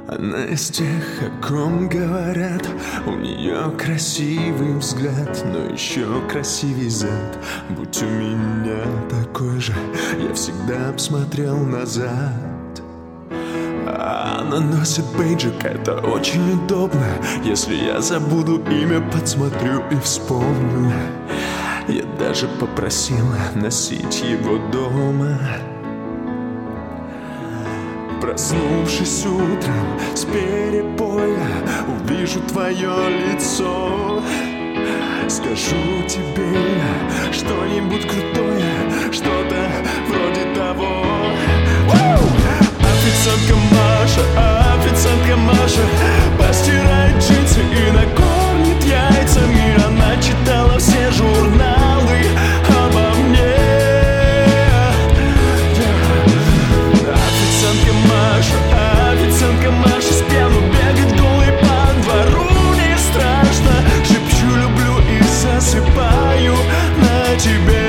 Она из тех, о ком говорят. У нее красивый взгляд, но еще красивей зад. Будь у меня такой же, я всегда б смотрел назад. Она носит бейджик, это очень удобно. Если я забуду имя, подсмотрю и вспомню. Я даже попросила носить его дома. Проснувшись утром с перепоя, увижу твое лицо. Скажу тебе что-нибудь крутое, что-то вроде того. Официантка Маша постирает джинсы и накормит яйцами. Она читала все журналы обо мне. Официантка Маша с пьяну бегает голой по двору. Не страшно, шепчу люблю и засыпаю на тебе.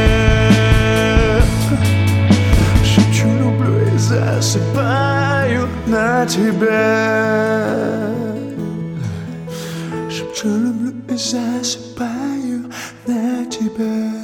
Шепчу люблю и засыпаю на тебя. Шепчу люблю и засыпаю на тебя.